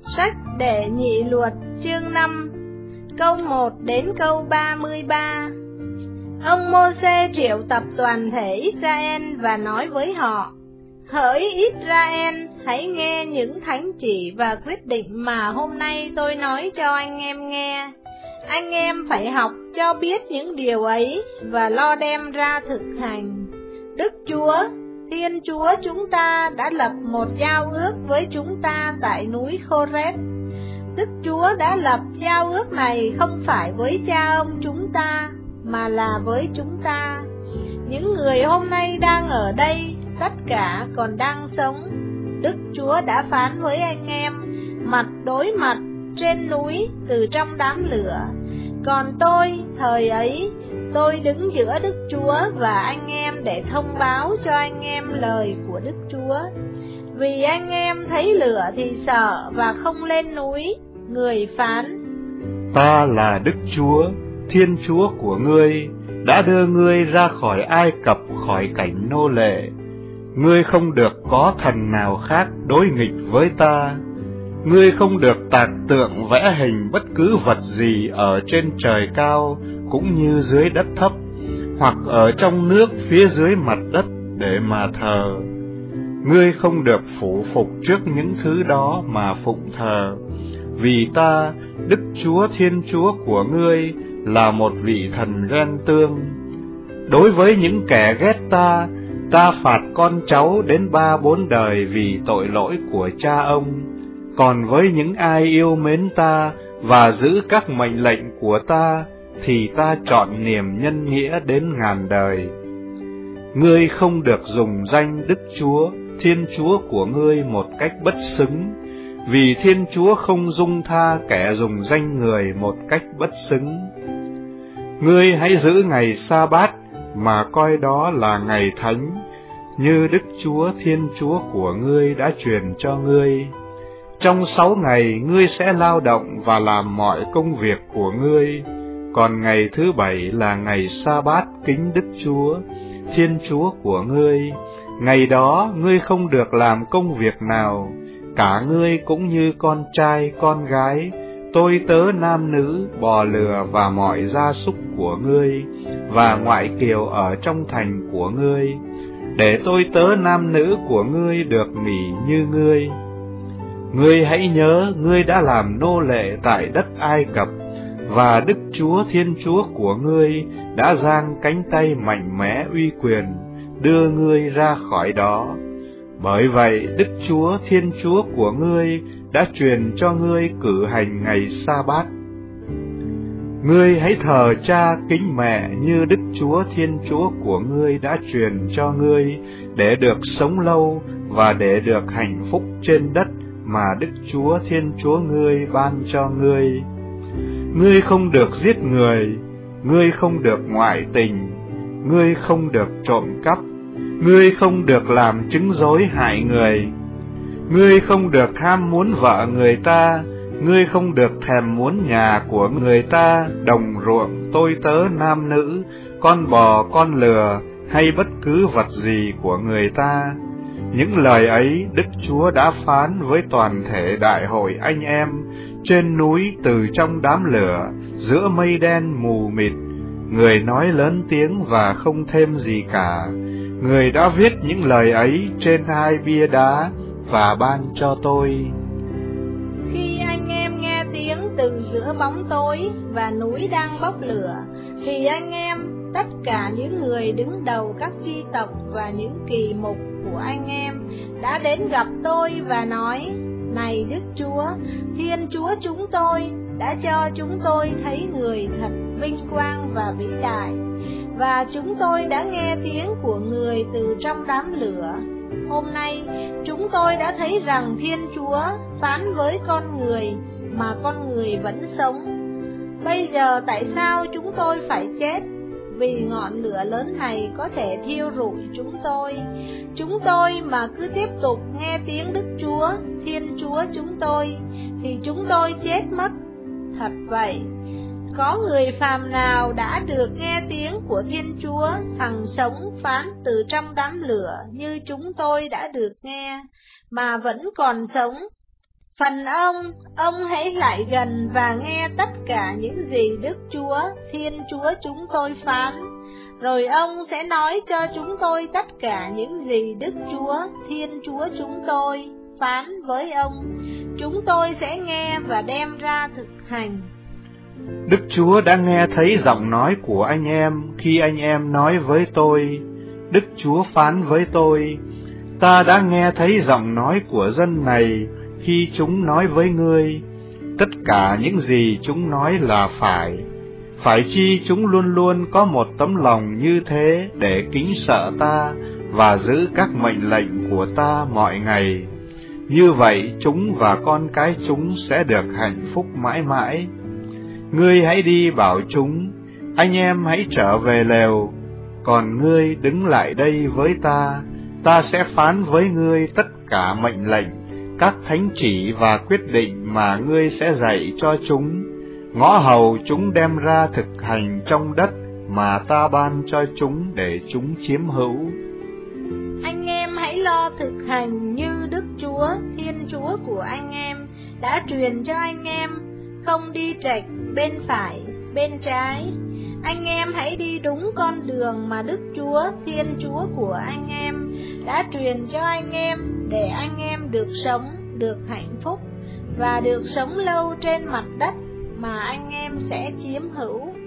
Sách Đệ Nhị Luật chương 5 câu 1 đến câu 33. Ông Mô-sê triệu tập toàn thể Israel và nói với họ: Hỡi Israel, hãy nghe những thánh chỉ và quyết định mà hôm nay tôi nói cho anh em nghe. Anh em phải học cho biết những điều ấy và lo đem ra thực hành. Đức Chúa, Thiên Chúa chúng ta đã lập một giao ước với chúng ta tại núi Khô-rét. Đức Chúa đã lập giao ước này không phải với cha ông chúng ta, mà là với chúng ta. Những người hôm nay đang ở đây, tất cả còn đang sống. Đức Chúa đã phán với anh em, mặt đối mặt, trên núi, từ trong đám lửa. Còn tôi, thời ấy, tôi đứng giữa Đức Chúa và anh em để thông báo cho anh em lời của Đức Chúa. Vì anh em thấy lửa thì sợ và không lên núi. Người phán: Ta là Đức Chúa, Thiên Chúa của ngươi, đã đưa ngươi ra khỏi Ai Cập, khỏi cảnh nô lệ. Ngươi không được có thần nào khác đối nghịch với ta. Ngươi không được tạc tượng vẽ hình bất cứ vật gì ở trên trời cao, cũng như dưới đất thấp, hoặc ở trong nước phía dưới mặt đất để mà thờ. Ngươi không được phủ phục trước những thứ đó mà phụng thờ, vì ta, Đức Chúa Thiên Chúa của ngươi, là một vị thần ghen tương. Đối với những kẻ ghét ta, ta phạt con cháu đến 3-4 đời vì tội lỗi của cha ông. Còn với những ai yêu mến ta và giữ các mệnh lệnh của ta, thì ta chọn niềm nhân nghĩa đến ngàn đời. Ngươi không được dùng danh Đức Chúa, Thiên Chúa của ngươi một cách bất xứng, vì Thiên Chúa không dung tha kẻ dùng danh người một cách bất xứng. Ngươi hãy giữ ngày Sa-bát mà coi đó là ngày thánh, như Đức Chúa Thiên Chúa của ngươi đã truyền cho ngươi. Trong 6 ngày ngươi sẽ lao động và làm mọi công việc của ngươi, còn ngày thứ 7 là ngày Sa-bát kính Đức Chúa, Thiên Chúa của ngươi. Ngày đó ngươi không được làm công việc nào, cả ngươi cũng như con trai, con gái, tôi tớ nam nữ, bò lừa và mọi gia súc của ngươi, và ngoại kiều ở trong thành của ngươi, để tôi tớ nam nữ của ngươi được nghỉ như ngươi. Ngươi hãy nhớ, ngươi đã làm nô lệ tại đất Ai Cập, và Đức Chúa Thiên Chúa của ngươi đã giang cánh tay mạnh mẽ uy quyền, đưa ngươi ra khỏi đó. Bởi vậy, Đức Chúa Thiên Chúa của ngươi đã truyền cho ngươi cử hành ngày Sa-bát. Ngươi hãy thờ cha kính mẹ như Đức Chúa Thiên Chúa của ngươi đã truyền cho ngươi, để được sống lâu và để được hạnh phúc trên đất mà Đức Chúa Thiên Chúa ngươi ban cho ngươi. Ngươi không được giết người, ngươi không được ngoại tình, ngươi không được trộm cắp, ngươi không được làm chứng dối hại người, ngươi không được ham muốn vợ người ta, ngươi không được thèm muốn nhà của người ta, đồng ruộng, tôi tớ nam nữ, con bò, con lừa, hay bất cứ vật gì của người ta. Những lời ấy Đức Chúa đã phán với toàn thể đại hội anh em, trên núi từ trong đám lửa, giữa mây đen mù mịt. Người nói lớn tiếng và không thêm gì cả. Người đã viết những lời ấy trên 2 bia đá và ban cho tôi. Khi anh em nghe tiếng từ giữa bóng tối và núi đang bốc lửa, thì anh em, tất cả những người đứng đầu các chi tộc và những kỳ mục của anh em đã đến gặp tôi và nói: Này Đức Chúa, Thiên Chúa chúng tôi, đã cho chúng tôi thấy người thật vinh quang và vĩ đại, và chúng tôi đã nghe tiếng của người từ trong đám lửa. Hôm nay chúng tôi đã thấy rằng Thiên Chúa phán với con người, mà con người vẫn sống. Bây giờ tại sao chúng tôi phải chết? Vì ngọn lửa lớn này có thể thiêu rụi chúng tôi. Chúng tôi mà cứ tiếp tục nghe tiếng Đức Chúa, Thiên Chúa chúng tôi, thì chúng tôi chết mất. Thật vậy, có người phàm nào đã được nghe tiếng của Thiên Chúa, hằng sống phán từ trong đám lửa như chúng tôi đã được nghe, mà vẫn còn sống? Phần ông hãy lại gần và nghe tất cả những gì Đức Chúa, Thiên Chúa chúng tôi phán. Rồi ông sẽ nói cho chúng tôi tất cả những gì Đức Chúa, Thiên Chúa chúng tôi phán với ông. Chúng tôi sẽ nghe và đem ra thực hành. Đức Chúa đã nghe thấy giọng nói của anh em khi anh em nói với tôi. Đức Chúa phán với tôi, ta đã nghe thấy giọng nói của dân này khi chúng nói với ngươi. Tất cả những gì chúng nói là phải. Phải chi chúng luôn luôn có một tấm lòng như thế để kính sợ ta và giữ các mệnh lệnh của ta mọi ngày. Như vậy chúng và con cái chúng sẽ được hạnh phúc mãi mãi. Ngươi hãy đi bảo chúng, anh em hãy trở về lều, còn ngươi đứng lại đây với ta sẽ phán với ngươi tất cả mệnh lệnh, các thánh chỉ và quyết định mà ngươi sẽ dạy cho chúng, ngõ hầu chúng đem ra thực hành trong đất mà ta ban cho chúng để chúng chiếm hữu. Anh em hãy lo thực hành như Đức Chúa, Thiên Chúa của anh em đã truyền cho anh em, không đi trệch bên phải, bên trái. Anh em hãy đi đúng con đường mà Đức Chúa, Thiên Chúa của anh em đã truyền cho anh em, để anh em được sống, được hạnh phúc và được sống lâu trên mặt đất mà anh em sẽ chiếm hữu.